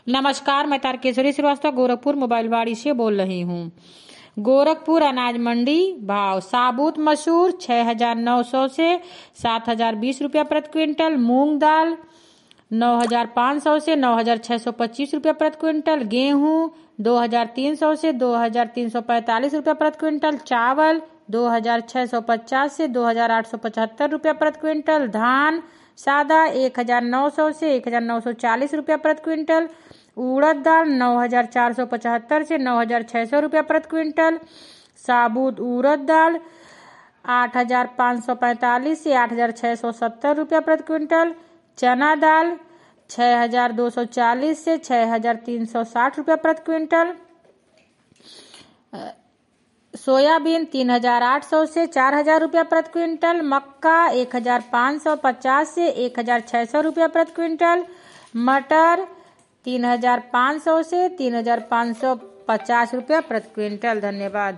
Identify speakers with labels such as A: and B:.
A: नमस्कार, मैं तारकेश्वरी श्रीवास्तव गोरखपुर मोबाइलवाड़ी से बोल रही हूँ। गोरखपुर अनाज मंडी भाव साबुत मसूर 6,900 से 7,020 रुपया प्रति क्विंटल, मूंग दाल 9,500 से 9,625 रुपया प्रति क्विंटल, गेहूं 2,300 से 2,345 रुपया प्रति क्विंटल, चावल 2,650 से 2,875 रुपया प्रति क्विंटल, धान सादा 1,900 से 1,940 रुपया प्रति क्विंटल, उड़द दाल 9,475 से 9,600 रुपया प्रति क्विंटल, साबुत उड़द दाल 8,545 से 8,670 रुपया प्रति क्विंटल, चना दाल 6,240 से 6,360 रुपया प्रति क्विंटल, सोयाबीन 3,800 से 4,000 रुपया प्रति क्विंटल, मक्का 1,550 से 1,600 रुपया प्रति क्विंटल, मटर 3,500 से 3,550 रुपया प्रति क्विंटल। धन्यवाद।